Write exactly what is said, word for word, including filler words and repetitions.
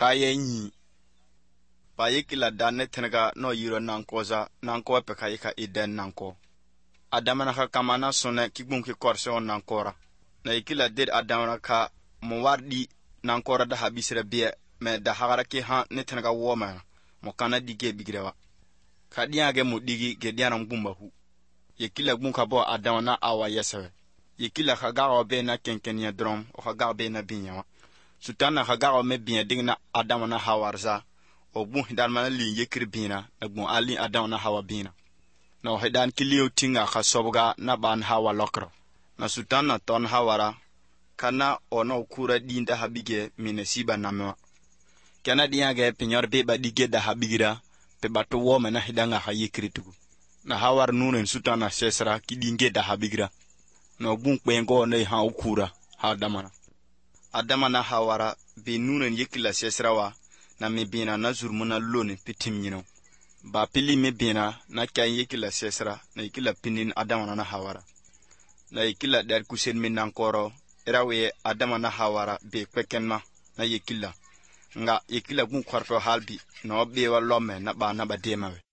kaya nyi pa yekila danne tenega no yiro nankoza nanko pe kayika iden nanko adamana ka kamana sone kigbun ki korse on nankora na yekila ded adamana ka mo wardi nankora da habisre biye me da hagara ki ha ne tenega woma mo kana dige bigrewa ka diage mo digi ge diana ngumba hu yekila gbun ka bo adamana awa yesewe yekila ka gawo be na kenkenya drom o ka gawo be na binyawa sutana ka gawo me binya digna adamana hawarza ogbun hidan mana li yekir bina nagbun ali adamana hawa bina no hidan kiliyo tinga ka sobga na ban hawa lokro na sutana ton hawara kana ono kura dinda habige minesiba namwa kana diage pinyor be ba dige da habigira pe bato wo mena hidanga ha yekritu na hawar nunen sutana sesra kidinge da habigira no gbun kwengo ne ha ukura ha damana adamana hawara be nunen yekila sesrawa na mebina na zurmuna loni pitim nyino ba pili mebina na kyan yekila sesra na yekila pinin adamana na hawara na yekila dar kusen minan koro erawe adamana hawara be kwekenma na yekila nga yekila gun kwarto halbi no be wa lome na ba na ba demawe